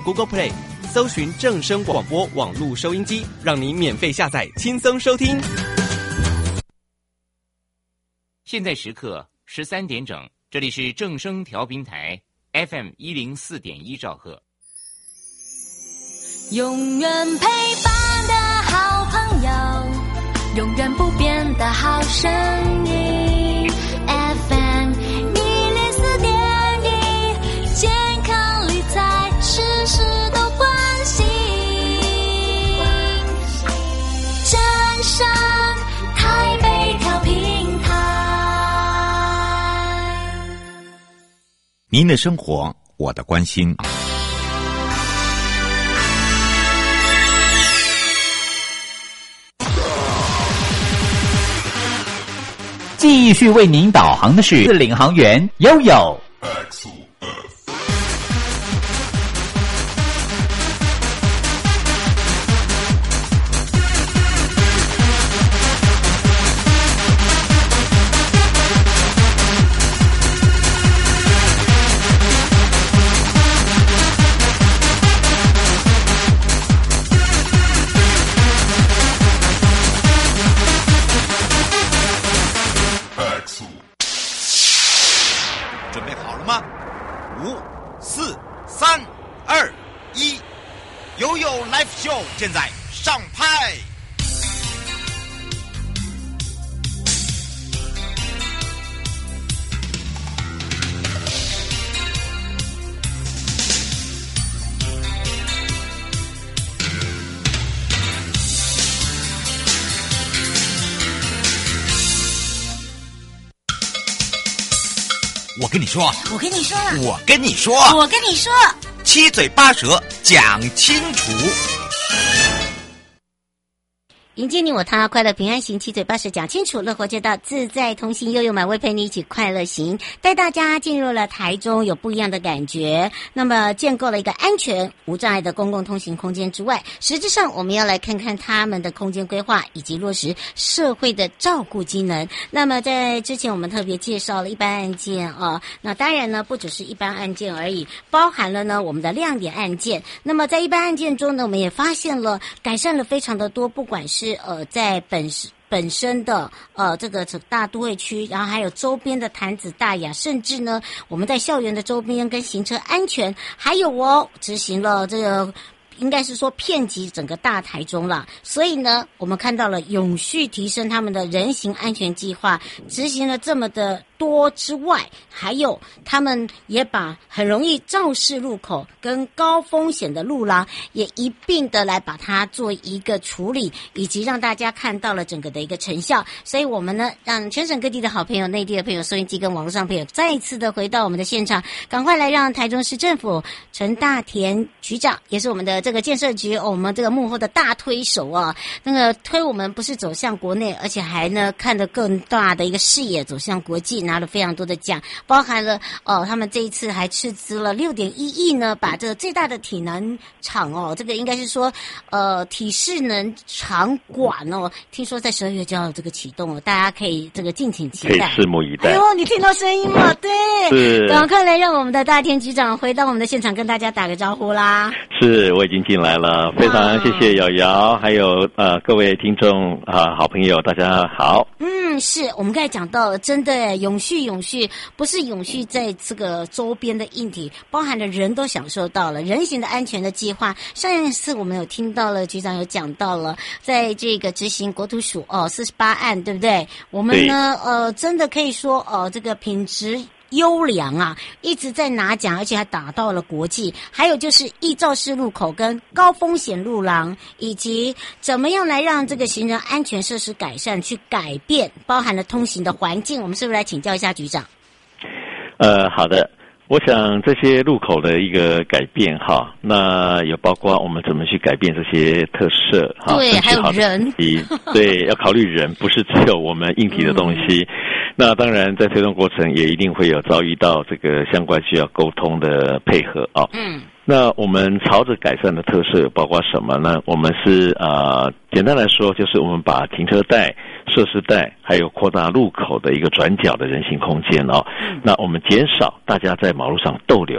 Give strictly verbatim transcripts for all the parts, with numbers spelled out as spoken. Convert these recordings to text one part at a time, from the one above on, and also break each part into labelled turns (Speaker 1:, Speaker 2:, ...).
Speaker 1: Google Play 搜寻正声广播网络收音机，让你免费下载，轻松收听。
Speaker 2: 现在时刻十三点整，这里是正声调频台 F M 一零四点一兆赫。
Speaker 3: 永远陪伴的好朋友，永远不变的好声音 F M 一零四点一，健康理财事事都关心，正声台北调频台。
Speaker 4: 您的生活，我的关心。继续为您导航的是领航员悠悠。
Speaker 5: 现在上拍。我跟你说，
Speaker 6: 我跟你说，
Speaker 5: 我跟你说，
Speaker 6: 我跟你说，
Speaker 5: 七嘴八舌讲清楚。
Speaker 6: 迎接你我他，快乐平安行，七嘴八舌讲清楚，乐活街道自在同行，悠悠满会陪你一起快乐行，带大家进入了台中，有不一样的感觉。那么建构了一个安全无障碍的公共通行空间之外，实质上我们要来看看他们的空间规划以及落实社会的照顾机能。那么在之前我们特别介绍了一般案件啊，那当然呢不只是一般案件而已，包含了呢我们的亮点案件。那么在一般案件中呢，我们也发现了改善了非常的多，不管是是呃，在本本身的呃这个大都会区，然后还有周边的潭子、大雅，甚至呢，我们在校园的周边跟行车安全，还有哦，执行了这个。应该是说遍及整个大台中了，所以呢，我们看到了永续提升他们的人行安全计划，执行了这么的多之外，还有他们也把很容易肇事路口跟高风险的路廊也一并的来把它做一个处理，以及让大家看到了整个的一个成效。所以我们呢，让全省各地的好朋友、内地的朋友、收音机跟网络上朋友再一次的回到我们的现场，赶快来让台中市政府陈大田局长，也是我们的这个建设局、哦、我们这个幕后的大推手啊，那个推我们不是走向国内，而且还呢看得更大的一个视野走向国际，拿了非常多的奖，包含了哦，他们这一次还斥资了六点一亿呢，把这个最大的体能场哦，这个应该是说呃体适能场馆哦，听说在十二月就要这个启动了，大家可以这个敬请期待，
Speaker 7: 可以拭目以待。
Speaker 6: 哎呦，你听到声音了？对，
Speaker 7: 是。
Speaker 6: 赶快来让我们的大田局长回到我们的现场，跟大家打个招呼啦。
Speaker 7: 是，我已经进来了，非常谢谢瑶瑶，还有呃各位听众啊、呃、好朋友，大家好。
Speaker 6: 嗯，是我们刚才讲到了，真的永续永续不是永续在这个周边的硬体，包含了人都享受到了人行的安全的计划。上一次我们有听到了局长有讲到了，在这个执行国土署哦四十八案，对不对？我们呢呃真的可以说哦、呃、这个品质优良啊，一直在拿奖，而且还打到了国际。还有就是易肇事路口跟高风险路廊，以及怎么样来让这个行人安全设施改善，去改变包含了通行的环境。我们是不是来请教一下局长？
Speaker 7: 呃，好的。我想这些路口的一个改变哈，那也包括我们怎么去改变这些特色哈，
Speaker 6: 对，还有人，
Speaker 7: 对，要考虑人，不是只有我们硬体的东西。嗯、那当然，在推动过程也一定会有遭遇到这个相关需要沟通的配合啊。嗯。那我们朝着改善的特色包括什么呢？我们是呃，简单来说，就是我们把停车带、设施带，还有扩大路口的一个转角的人行空间哦。嗯、那我们减少大家在马路上逗留。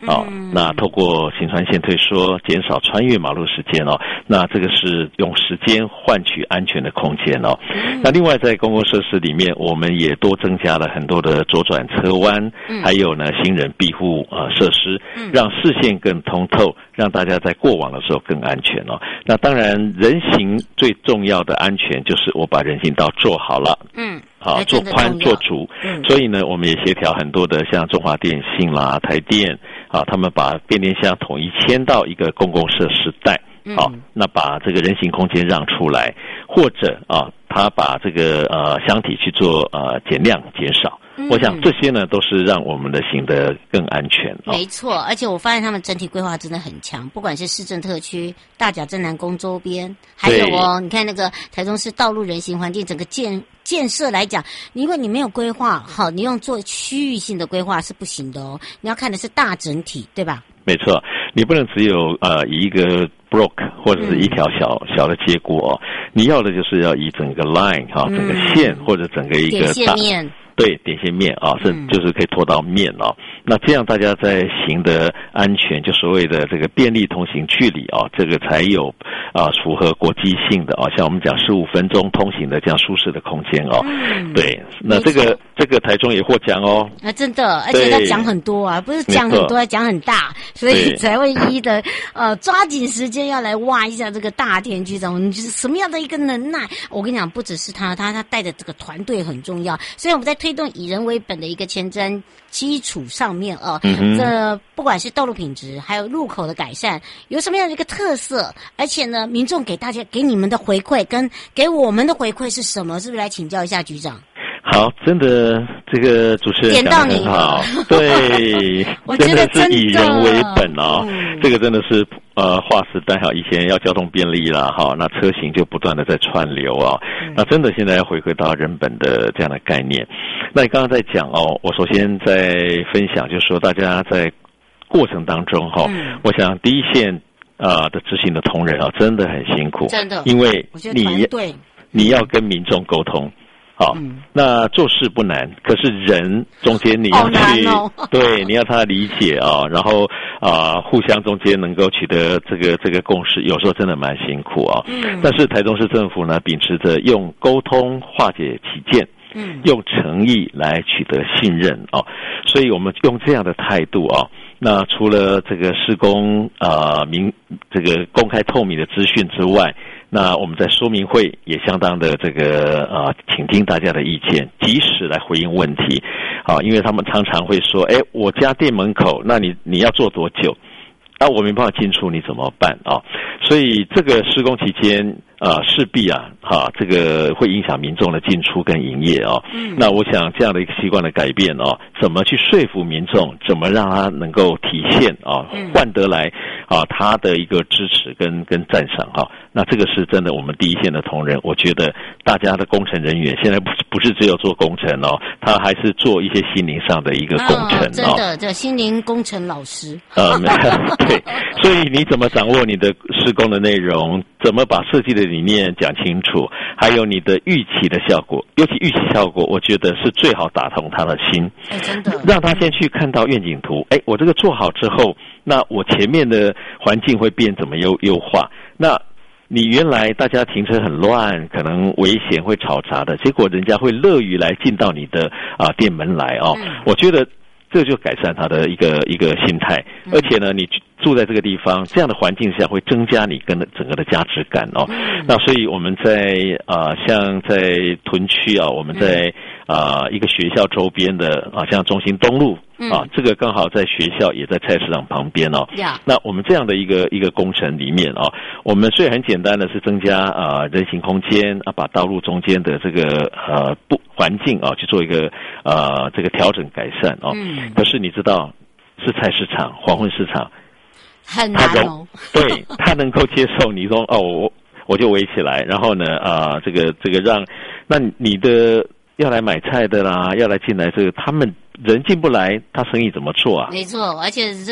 Speaker 7: 哦，
Speaker 6: 嗯、
Speaker 7: 那透过行船线退缩，减少穿越马路时间哦，那这个是用时间换取安全的空间哦。嗯、那另外在公共设施里面，我们也多增加了很多的左转车弯，嗯、还有呢行人庇护呃设施，嗯、让视线更通透，让大家在过往的时候更安全哦。那当然，人行最重要的安全就是我把人行道做好了，嗯。啊，做宽做足，嗯，所以呢，我们也协调很多的像中华电信啦、台电啊，他们把变电箱统一迁到一个公共设施带，好、嗯啊，那把这个人行空间让出来，或者啊，他把这个呃箱体去做呃减量减少。嗯、我想这些呢，都是让我们的行得更安全。哦、
Speaker 6: 没错，而且我发现他们整体规划真的很强，不管是市政特区、大甲镇南宫周边，还有哦，你看那个台中市道路人行环境整个建建设来讲，因为你没有规划好，你用做区域性的规划是不行的哦。你要看的是大整体，对吧？
Speaker 7: 没错，你不能只有呃以一个 block 或者是一条小、嗯、小的结果、哦，你要的就是要以整个 line 哈、哦，整个线、嗯、或者整个一个
Speaker 6: 大面。
Speaker 7: 对，点线面啊，是就是可以拖到面哦。嗯、那这样大家在行的安全，就所谓的这个便利通行距离啊，这个才有啊符合国际性的啊，像我们讲十五分钟通行的这样舒适的空间哦。嗯、对，那这个这个台中也获奖哦。
Speaker 6: 啊，真的，而且他讲很多啊，不是讲很多，讲很大，所以才会一一的呃抓紧时间要来挖一下这个大田局长，你就是什么样的一个能耐？我跟你讲，不只是他，他他带的这个团队很重要，所以我们在推动以人为本的一个前瞻基础上面啊，嗯、这不管是道路品质，还有路口的改善，有什么样的一个特色？而且呢，民众给大家给你们的回馈跟给我们的回馈是什么？是不是来请教一下局长？
Speaker 7: 好，真的，这个主持人讲得很好，对，真的是以人为本哦，嗯、这个真的是呃划时代哈，以前要交通便利啦哈，那车行就不断的在串流啊、哦，嗯、那真的现在要回归到人本的这样的概念。那你刚刚在讲哦，我首先在分享，就是说大家在过程当中哈、哦，嗯、我想第一线啊、呃、的执行的同仁啊、哦，真的很辛苦，
Speaker 6: 真的，
Speaker 7: 因为你
Speaker 6: 对
Speaker 7: 你要跟民众沟通。好，嗯、那做事不难，可是人中间你要去，
Speaker 6: 哦、
Speaker 7: 对，你要他理解啊，然后啊、呃，互相中间能够取得这个这个共识，有时候真的蛮辛苦啊。嗯，但是台中市政府呢，秉持着用沟通化解起见，嗯，用诚意来取得信任啊，所以我们用这样的态度啊。那除了这个施工呃明这个公开透明的资讯之外，那我们在说明会也相当的这个呃倾听大家的意见，及时来回应问题，啊，因为他们常常会说，哎，我家店门口，那你你要做多久？啊，我没办法进出，你怎么办啊？所以这个施工期间，呃，势必啊，哈、啊，这个会影响民众的进出跟营业哦。嗯。那我想这样的一个习惯的改变哦，怎么去说服民众，怎么让他能够体现啊，换得来啊他的一个支持跟跟赞赏哈、啊。那这个是真的，我们第一线的同仁，我觉得大家的工程人员现在不是不是只有做工程哦，他还是做一些心灵上的一个工程哦。
Speaker 6: 真的，这心灵工程老师。
Speaker 7: 呃，对，所以你怎么掌握你的施工的内容？怎么把设计的理念讲清楚？还有你的预期的效果，尤其预期效果，我觉得是最好打通他的心。
Speaker 6: 哎，真的，
Speaker 7: 让他先去看到愿景图。哎，我这个做好之后，那我前面的环境会变怎么优优化？那你原来大家停车很乱，可能危险会吵杂的，结果人家会乐于来进到你的啊、呃、店门来哦。嗯、我觉得这就改善他的一个一个心态，而且呢，你住在这个地方，这样的环境下会增加你跟整个的价值感哦。嗯、那所以我们在啊、呃，像在屯区啊，我们在啊、呃、一个学校周边的啊，像中兴东路。啊，这个刚好在学校也在菜市场旁边哦。Yeah. 那我们这样的一个一个工程里面哦，我们虽然很简单的是增加啊、呃、人行空间啊，把道路中间的这个呃不环境啊去做一个呃这个调整改善哦。嗯。可是你知道，是菜市场黄昏市场，
Speaker 6: 很难哦。
Speaker 7: 对，他能够接受你说哦，我我就围起来，然后呢啊、呃、这个这个让那你的要来买菜的啦，要来进来这个他们。人进不来，他生意怎么做啊？
Speaker 6: 没错，而且这个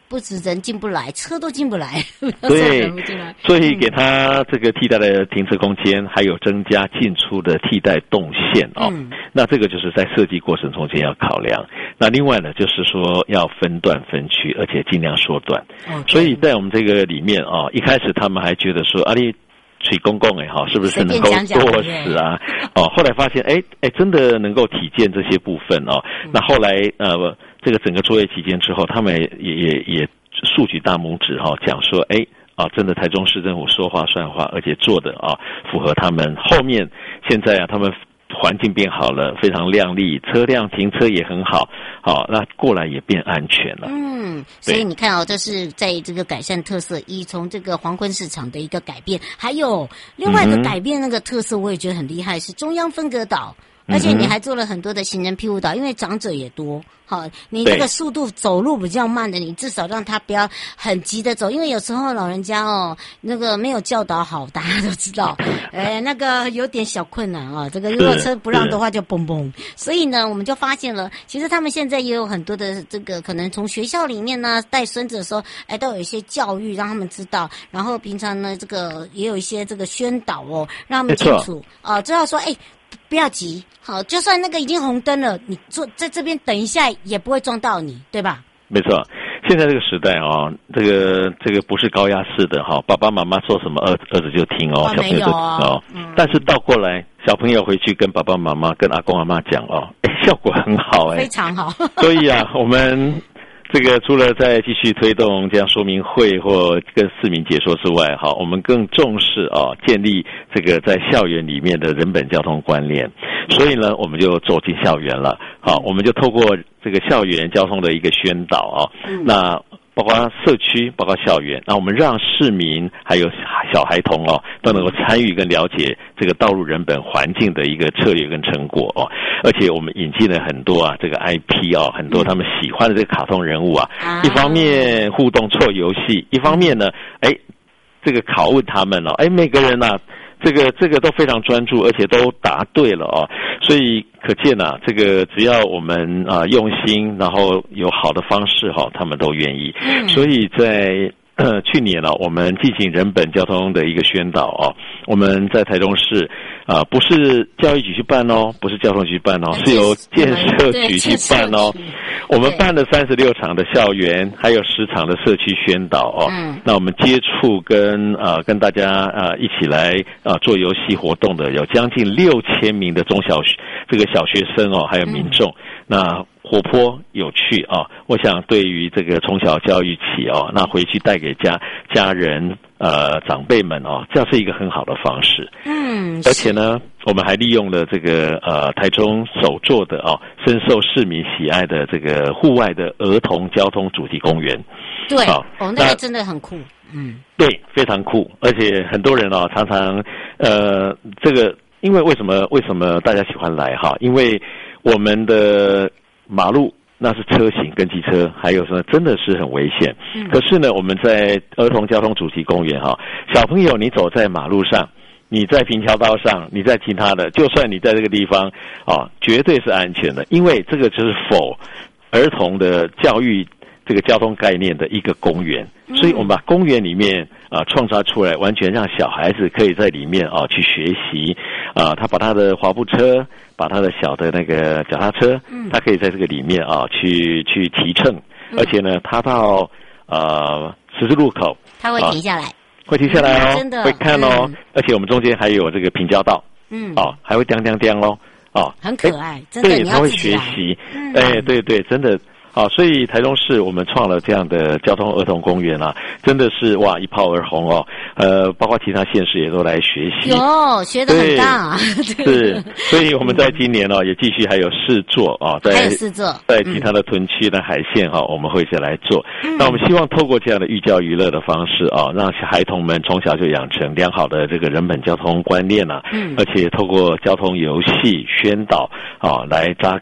Speaker 6: 不止人进不来，车都进不来，
Speaker 7: 对，
Speaker 6: 进来
Speaker 7: 所以给他这个替代的停车空间，还有增加进出的替代动线哦。嗯、那这个就是在设计过程中间要考量。那另外呢，就是说要分段分区，而且尽量缩短。Okay. 所以在我们这个里面哦，一开始他们还觉得说，啊你。水公共哎哈，是不是能够多死啊？哦，后来发现哎哎，真的能够体现这些部分哦。嗯、那后来呃，这个整个作业期间之后，他们也也也竖举大拇指哈、哦，讲说哎啊，真的台中市政府说话算话，而且做的啊符合他们后面现在啊他们。环境变好了，非常亮丽，车辆停车也很好，好，那过来也变安全了。
Speaker 6: 嗯，所以你看哦，这是在这个改善特色一，从这个黄昏市场的一个改变，还有另外一个改变那个特色，我也觉得很厉害，是中央分隔岛。而且你还做了很多的行人庇护岛，因为长者也多，好，你这个速度走路比较慢的，你至少让他不要很急的走，因为有时候老人家哦，那个没有教导好，大家都知道，呃，那个有点小困难啊。这个如果车不让的话就嘣嘣。所以呢，我们就发现了，其实他们现在也有很多的这个可能从学校里面呢带孙子的时候，哎，都有一些教育让他们知道，然后平常呢这个也有一些这个宣导哦，让他们清楚啊、呃，知道说哎。不要急，好，就算那个已经红灯了，你坐在这边等一下也不会撞到你，对吧？
Speaker 7: 没错，现在这个时代哦，这个这个不是高压式的哈、哦，爸爸妈妈说什么儿儿子就听哦，
Speaker 6: 哦
Speaker 7: 小朋友就听哦。嗯、但是倒过来，小朋友回去跟爸爸妈妈、跟阿公阿嬷讲哦，哎，效果很好哎，
Speaker 6: 非常好。
Speaker 7: 所以啊，我们。这个除了在继续推动这样说明会或跟市民解说之外，哈，我们更重视啊，建立这个在校园里面的人本交通观念。所以呢，我们就走进校园了，好，我们就透过这个校园交通的一个宣导啊，嗯、那包括社区，包括校园，那我们让市民还有小孩童哦，都能够参与跟了解这个道路人本环境的一个策略跟成果哦。而且我们引进了很多啊，这个 I P 哦，很多他们喜欢的这个卡通人物啊，嗯、一方面互动错游戏，一方面呢，哎，这个拷问他们哦，哎，每个人啊。这个这个都非常专注，而且都答对了哦，所以可见啊，这个只要我们啊、呃、用心，然后有好的方式哈、哦，他们都愿意。嗯、所以在呃去年呢、啊，我们进行人本交通的一个宣导哦，我们在台中市啊、呃，不是教育局去办哦，不是交通局办哦，是由建设局去办哦。我们办了三十六场的校园，还有十场的社区宣导哦。嗯，那我们接触跟呃跟大家呃一起来呃做游戏活动的有将近六千名的中小学这个小学生哦，还有民众。嗯、那活泼有趣啊！我想对于这个从小教育起哦，那回去带给家家人呃长辈们哦，这样是一个很好的方式。嗯，而且呢，我们还利用了这个呃台中首座的哦，深受市民喜爱的这个户外的儿童交通主题公园。
Speaker 6: 对，哦，哦那个真的很酷。嗯，
Speaker 7: 对，非常酷，而且很多人哦，常常呃，这个因为为什么为什么大家喜欢来哈？因为我们的马路那是车行跟机车，还有什么真的是很危险。嗯、可是呢，我们在儿童交通主题公园哈，小朋友你走在马路上，你在平桥道上，你在其他的，就算你在这个地方啊，绝对是安全的，因为这个就是否儿童的教育这个交通概念的一个公园。所以我们把公园里面啊创造出来，完全让小孩子可以在里面啊去学习啊，他把他的滑步车，把他的小的那个脚踏车，嗯，他可以在这个里面啊去去提乘，嗯、而且呢，他到呃十字路口，
Speaker 6: 他会停下来，啊、
Speaker 7: 会停下来哦，
Speaker 6: 嗯、真的
Speaker 7: 会看哦，
Speaker 6: 嗯、
Speaker 7: 而且我们中间还有这个平交道，嗯，哦，还会叮叮叮哦，哦，
Speaker 6: 很可爱，真的，
Speaker 7: 对，他会学习，嗯、哎，对对，真的。好，所以台中市我们创了这样的交通儿童公园啊，真的是哇一炮而红哦。呃，包括其他县市也都来学习，
Speaker 6: 有学得很大。
Speaker 7: 是，所以我们在今年哦也继续还有试做啊，在
Speaker 6: 还有试做，
Speaker 7: 在其他的屯区的海线哈、哦，我们会再来做。嗯、那我们希望透过这样的寓教于乐的方式啊，让孩童们从小就养成良好的这个人本交通观念啊，嗯，而且透过交通游戏宣导啊来扎根。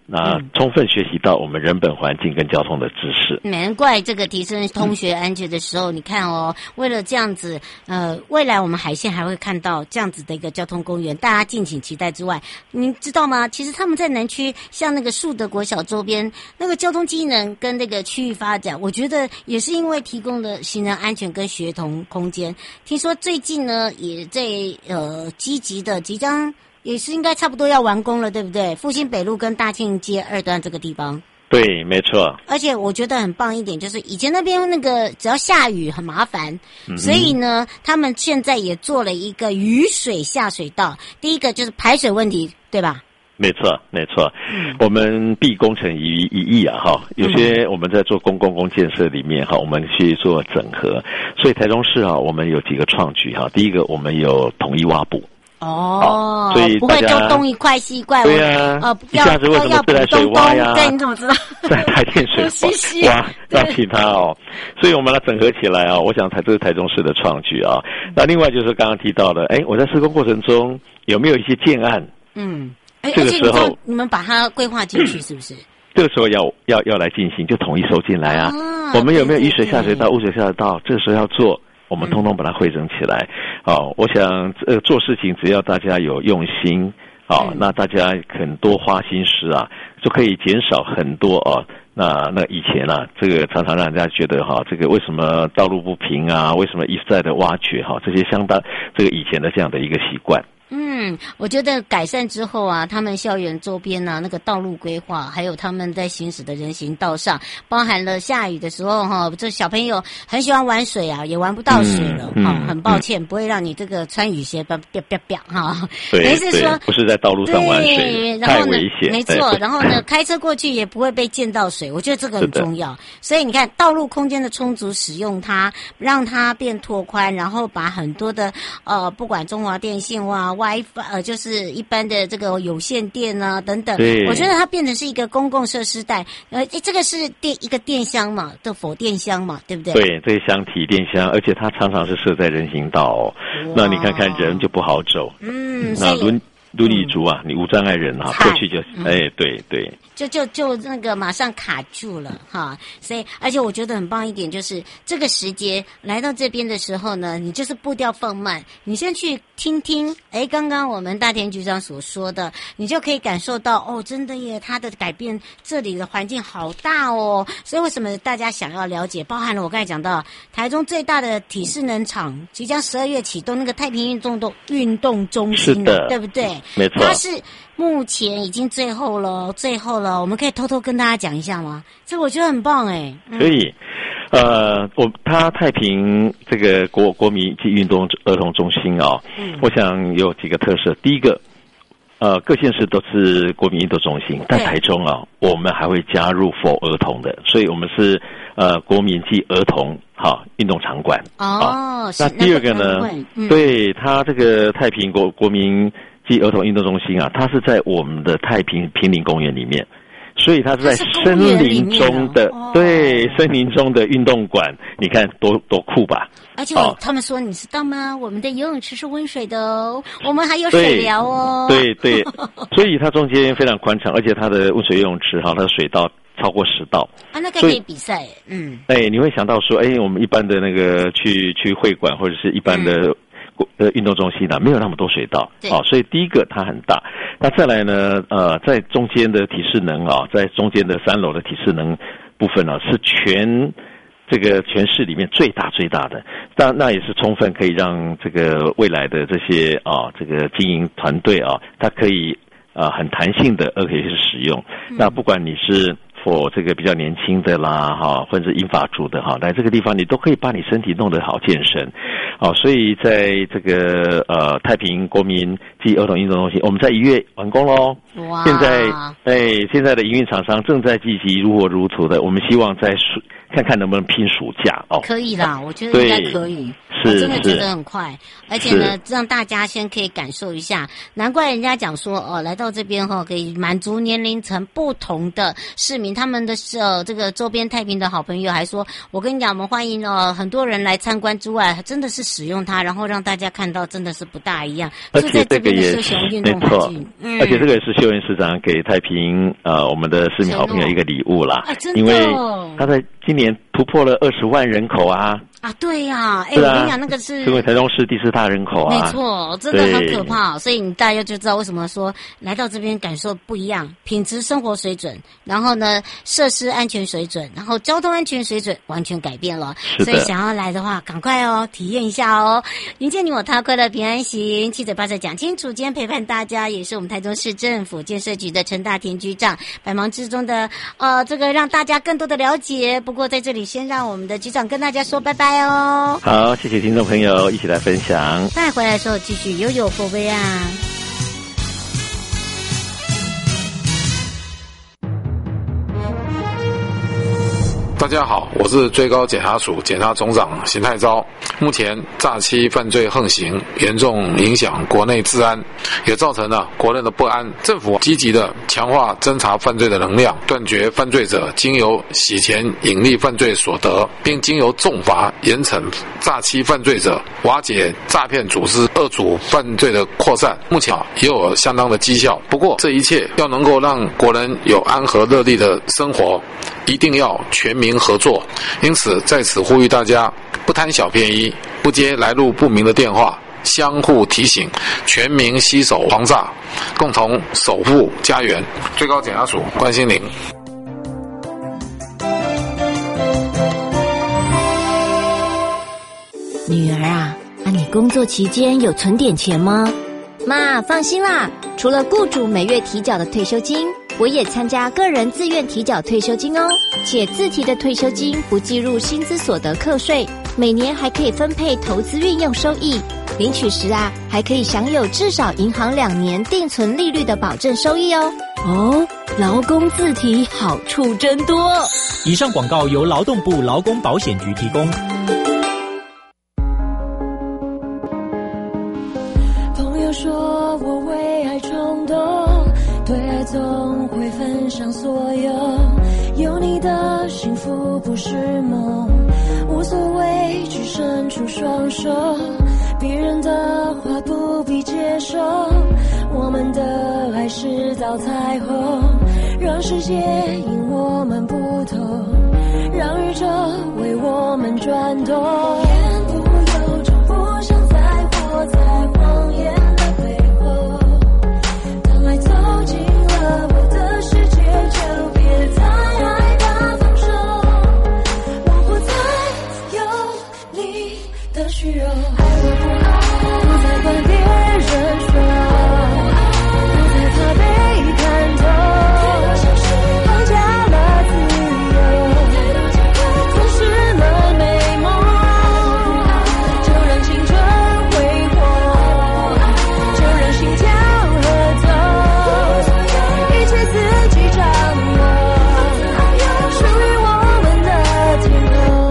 Speaker 7: 那、嗯、充分学习到我们人本环境跟交通的知识。
Speaker 6: 难怪这个提升通学安全的时候，嗯、你看哦，为了这样子，呃，未来我们海线还会看到这样子的一个交通公园，大家敬请期待之外，您知道吗？其实他们在南区，像那个树德国小周边，那个交通机能跟那个区域发展，我觉得也是因为提供了行人安全跟学童空间。听说最近呢，也在呃积极的即将。也是应该差不多要完工了，对不对？复兴北路跟大庆街二段这个地方，
Speaker 7: 对，没错。
Speaker 6: 而且我觉得很棒一点，就是以前那边那个只要下雨很麻烦，嗯、所以呢，他们现在也做了一个雨水下水道。第一个就是排水问题，对吧？
Speaker 7: 没错，没错。嗯、我们毕工程于一役啊，哈，有些我们在做公共公建设里面哈，我们去做整合。所以台中市啊，我们有几个创举哈。第一个，我们有统一挖补。
Speaker 6: 哦，
Speaker 7: 所以
Speaker 6: 不会就东一块西一块，
Speaker 7: 对呀、啊，
Speaker 6: 呃，
Speaker 7: 一下子为什么自来水挖呀？
Speaker 6: 对，你怎么知道？
Speaker 7: 在台电水挖让其他哦，所以我们来整合起来啊，我想台这是台中市的创举啊。那另外就是刚刚提到的，哎，我在施工过程中有没有一些建案？
Speaker 6: 嗯，
Speaker 7: 这个时候
Speaker 6: 你们把它规划进去是不是？
Speaker 7: 这个时候要要要来进行，就统一收进来啊。啊我们有没有雨水下水道、污水下水道？这个时候要做。我们通通把它汇整起来，哦，我想呃做事情只要大家有用心，哦，那大家肯多花心思啊，就可以减少很多哦。那那以前啊，这个常常让人家觉得哈，这个为什么道路不平啊？为什么一再的挖掘哈？这些相当这个以前的这样的一个习惯。
Speaker 6: 嗯，我觉得改善之后啊，他们校园周边啊，那个道路规划，还有他们在行驶的人行道上，包含了下雨的时候哈，这小朋友很喜欢玩水啊，也玩不到水了，哈、嗯嗯，很抱歉，嗯、不会让你这个穿雨鞋，啪啪啪啪哈。
Speaker 7: 对，
Speaker 6: 是说
Speaker 7: 不是在道路上玩水，太危险。
Speaker 6: 没错，然后呢，开车过去也不会被溅到水，我觉得这个很重要。所以你看，道路空间的充足使用它，让它变拓宽，然后把很多的呃，不管中华电信哇。WiFi 呃，就是一般的这个有线电啊等等，我觉得它变成是一个公共设施带，呃，这个是电一个电箱嘛，的否电箱嘛，对不对？
Speaker 7: 对，这个箱体电箱，而且它常常是设在人行道、哦，那你看看人就不好走，
Speaker 6: 嗯，
Speaker 7: 那轮轮椅族啊，你无障碍人啊，过去就，嗯、哎，对对。
Speaker 6: 就就就那个马上卡住了哈，所以而且我觉得很棒一点就是这个时节来到这边的时候呢，你就是步调放慢，你先去听听，哎，刚刚我们大田局长所说的，你就可以感受到哦，真的耶，它的改变，这里的环境好大哦，所以为什么大家想要了解，包含了我刚才讲到台中最大的体适能场即将十二月启动那个太平运动动运动中心了，对不对？
Speaker 7: 没错，
Speaker 6: 它是目前已经最后了，最后了。我们可以偷偷跟大家讲一下吗？这我觉得很棒哎。
Speaker 7: 可以，呃，我他太平这个国国民及运动儿童中心啊、哦，嗯，我想有几个特色。第一个，呃，各县市都是国民运动中心，但台中啊，我们还会加入 for 儿童的，所以我们是呃国民及儿童好运动场馆。
Speaker 6: 哦，
Speaker 7: 那第二个呢？嗯、对他这个太平国国民及儿童运动中心啊，它是在我们的太平平林公园里面。所以它是在森林中的，哦、对，森林中的运动馆，你看多多酷吧？
Speaker 6: 而且我、哦、他们说，你知道吗？我们的游泳池是温水的哦，我们还有水疗哦。
Speaker 7: 对对，对所以它中间非常宽敞，而且它的温水游泳池哈，它的水道超过十道。
Speaker 6: 啊，那可以比赛，嗯。
Speaker 7: 哎，你会想到说，哎，我们一般的那个去去会馆或者是一般的。嗯呃，运动中心呢、啊、没有那么多水道，哦，所以第一个它很大。那再来呢，呃，在中间的体适能啊，在中间的三楼的体适能部分呢、啊，是全这个全市里面最大最大的。那那也是充分可以让这个未来的这些啊，这个经营团队啊，它可以啊很弹性的，而且是使用。嗯、那不管你是。for 这个比较年轻的啦，哈，或者是银发族的哈，来这个地方你都可以把你身体弄得好健身，好，所以在这个呃太平国民及儿童运动中心，我们在一月完工喽。哇！现在哎，现在的营运厂商正在积极如火如荼的，我们希望在暑看看能不能拼暑假哦。
Speaker 6: 可以啦，我觉得应该可以。
Speaker 7: 是，
Speaker 6: 我真的觉得很快，而且呢，让大家先可以感受一下。难怪人家讲说，哦，来到这边哈、哦，可以满足年龄层不同的市民。 他们的呃这个周边太平的好朋友还说，我跟你讲，我们欢迎呃很多人来参观之外，真的是使用它，然后让大家看到真的是不大一样。
Speaker 7: 而且这个也
Speaker 6: 是
Speaker 7: 没错，嗯，而且这个也是秀燕市长给太平呃我们的市民好朋友一个礼物啦，
Speaker 6: 啊、真的、哦，
Speaker 7: 因为他在今年突破了二十万人口啊。
Speaker 6: 啊，对呀、啊，哎、欸啊，我跟你讲，那个是
Speaker 7: 成为台中市第四大人口啊，
Speaker 6: 没错，真的很可怕。所以你大家就知道为什么说来到这边感受不一样，品质生活水准，然后呢，设施安全水准，然后交通安全水准完全改变了。所以想要来的话，赶快哦，体验一下哦。迎接你我他，快乐平安行，七嘴八舌讲清楚。今天陪伴大家也是我们台中市政府建设局的陈大田局长，百忙之中的呃，这个让大家更多的了解。不过在这里先让我们的局长跟大家说拜拜。哦，
Speaker 7: 好，谢谢听众朋友一起来分享。
Speaker 6: 再回来的时候继续悠悠佛杯啊。
Speaker 8: 大家好，我是最高检察署检察总长邢太昭。目前诈欺犯罪横行，严重影响国内治安，也造成了国内的不安。政府积极的强化侦查犯罪的能量，断绝犯罪者经由洗钱盈利犯罪所得，并经由重罚严惩诈欺犯罪者，瓦解诈骗组织恶组犯罪的扩散。目前也有相当的绩效。不过这一切要能够让国人有安和乐利的生活，一定要全民合作。因此在此呼吁大家，不贪小便宜，不接来路不明的电话，相互提醒，全民携手防诈，共同守护家园。最高检察署关心您。
Speaker 9: 女儿啊，啊你工作期间有存点钱吗？
Speaker 10: 妈，放心啦，除了雇主每月提缴的退休金，我也参加个人自愿提缴退休金哦，且自提的退休金不计入薪资所得课税，每年还可以分配投资运用收益，领取时啊还可以享有至少银行两年定存利率的保证收益哦。
Speaker 9: 哦，劳工自提好处真多。
Speaker 11: 以上广告由劳动部劳工保险局提供。
Speaker 12: 朋友说我为爱冲动，对爱总会分享所有，有你的幸福不是梦，无所畏惧伸出双手，别人的话不必接受，我们的爱是道彩虹，让世界因我们不同，让宇宙为我们转动，言不由衷，不想再活在谎言的背后，当爱走进了我的世界，就别再害怕放手，我不再有你的虚荣，爱我不爱，不再管别人说，不再怕被看透，放下了自由，总是了美梦，就让青春挥霍，就让心跳合奏，一切自己掌握，属于我们的天空。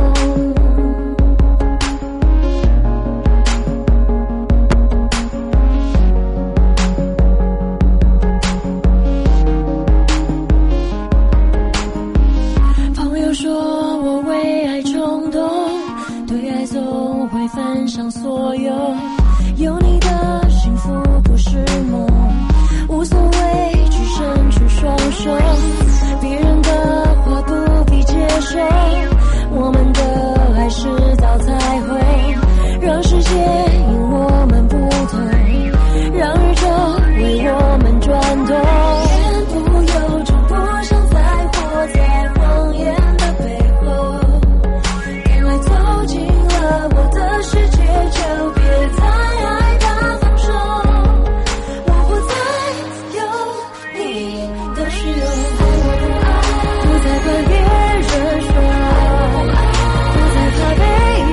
Speaker 12: 朋友说我为爱冲动，对爱总会分享所有，有你的幸福不是梦，无所畏惧伸出双手，别人的话不必接受，我们的爱是道彩虹，让世界因我们不同，让宇宙为我们转动，言不由衷，不想再活在谎言的背后，当爱走进了我的世界，就别再害怕放手，我不再有你的虚荣，爱我不爱，不再管别人说，不再怕被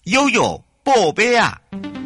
Speaker 5: 悠悠宝贝啊！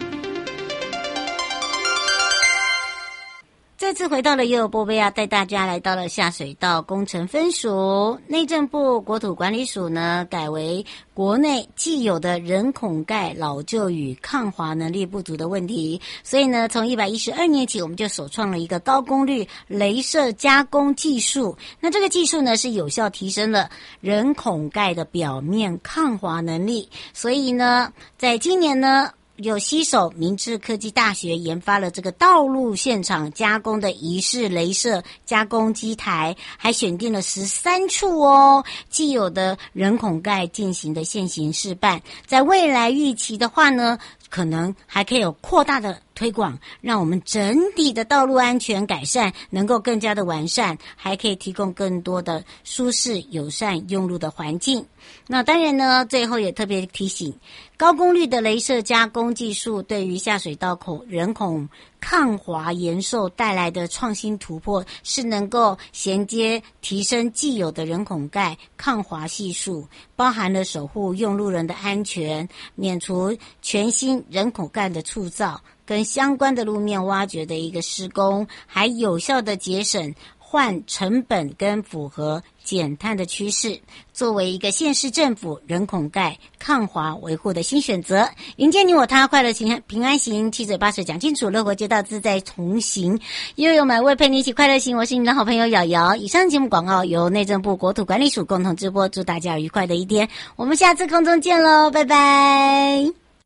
Speaker 6: 这次回到了悠悠波贝亚，带大家来到了下水道工程分署。内政部国土管理署呢，改为国内既有的人孔盖老旧与抗滑能力不足的问题，所以呢，从一百一十二年起，我们就首创了一个高功率雷射加工技术。那这个技术呢，是有效提升了人孔盖的表面抗滑能力。所以呢，在今年呢，有携手明志科技大学研发了这个道路现场加工的仪式雷射加工机台，还选定了十三处哦既有的人孔盖进行的现行示范，在未来预期的话呢，可能还可以有扩大的推广，让我们整体的道路安全改善能够更加的完善，还可以提供更多的舒适友善用路的环境。那当然呢，最后也特别提醒，高功率的雷射加工技术对于下水道孔人孔抗滑延寿带来的创新突破，是能够衔接提升既有的人孔盖抗滑系数，包含了守护用路人的安全，免除全新人孔盖的铸造跟相关的路面挖掘的一个施工，还有效的节省换成本跟符合减碳的趋势，作为一个县市政府人孔盖抗滑维护的新选择，迎接你我他，快乐行平安行，七嘴八舌讲清楚，乐活街道自在同行，悠悠买位陪你一起快乐行。我是你的好朋友瑶瑶。以上节目广告由内政部国土管理署共同直播，祝大家愉快的一天，我们下次空中见喽，拜拜。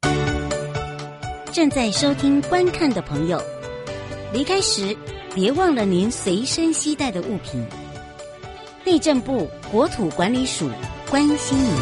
Speaker 6: 正在收听观看的朋友，离开时别忘了您随身携带的物品。内政部国土管理署关心您。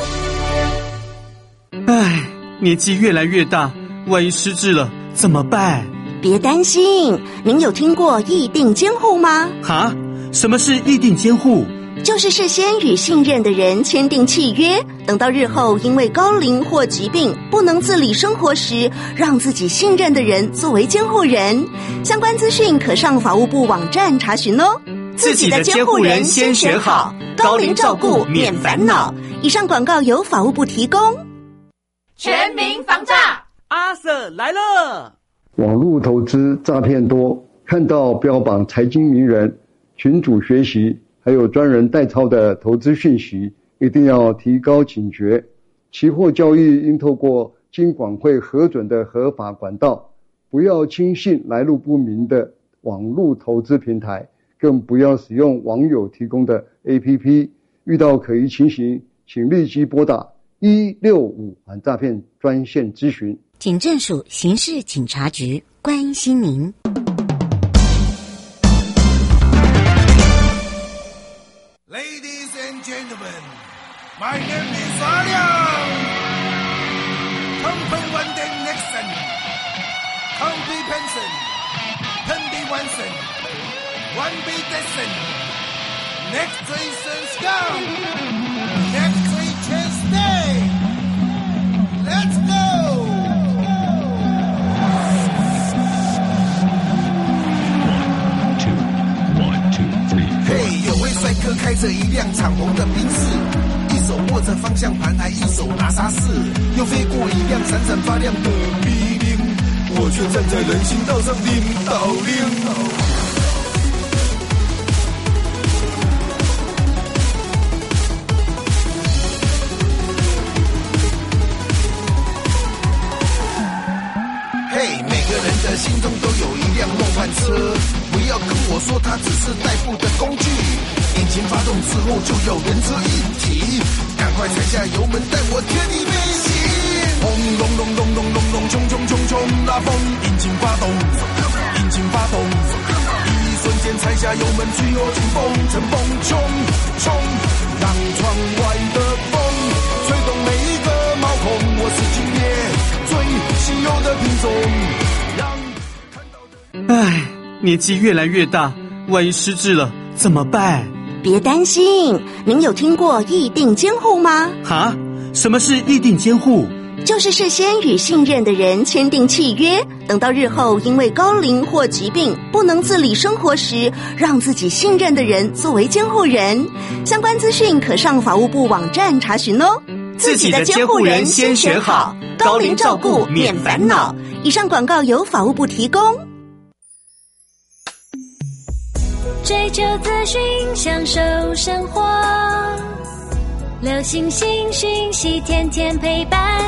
Speaker 13: 唉，年纪越来越大，万一失智了怎么办？
Speaker 14: 别担心，您有听过议定监护吗？
Speaker 13: 哈？什么是议定监护？
Speaker 14: 就是事先与信任的人签订契约，等到日后因为高龄或疾病不能自理生活时，让自己信任的人作为监护人。相关资讯可上法务部网站查询哦。
Speaker 13: 自己的监护人先选好，高龄照顾免烦恼。
Speaker 14: 以上广告由法务部提供。
Speaker 15: 全民防诈，
Speaker 1: 阿 Sir 来了。
Speaker 16: 网络投资诈骗多，看到标榜财经名人、群组学习还有专人代操的投资讯息，一定要提高警觉。期货交易应透过金管会核准的合法管道，不要轻信来路不明的网络投资平台，更不要使用网友提供的 A P P。 遇到可疑情形，请立即拨打一六五反诈骗专线咨询。
Speaker 6: 警政署刑事警察局关心您。
Speaker 17: Ladies and gentlemen, my name is 阿亮。Company one day Nixon, Company Penson, Pendy Wanson, one B Desson, next three Sun Scout, next three Chance Day. Let's go! Hey， 有位帅哥开着一辆敞篷的宾士，一手握着方向盘，还一手拿沙士，又飞过一辆闪闪发亮的 B 零，我却站在人行道上领导领。嘿，每个人的心中都有一辆梦幻车，不要跟我说它只是代步的工具。引擎发动之后就有人车一体，赶快踩下油门，带我天地飞行。轰隆隆隆隆隆隆，冲冲冲冲，拉风，引擎发动，引擎发动，一瞬间踩下油门，吹我劲风，乘风冲冲，让窗外的风吹动每一个毛孔，我是今夜最稀有的品种。
Speaker 13: 唉，年纪越来越大，万一失智了怎么办？
Speaker 14: 别担心，您有听过议定监护吗？
Speaker 13: 哈？什么是议定监护？
Speaker 14: 就是事先与信任的人签订契约，等到日后因为高龄或疾病不能自理生活时，让自己信任的人作为监护人。相关资讯可上法务部网站查询哦。
Speaker 13: 自己的监护人先选好，高龄照顾免烦恼。
Speaker 14: 以上广告由法务部提供。
Speaker 3: 追求资讯，享受生活，流行新讯息，天天陪伴。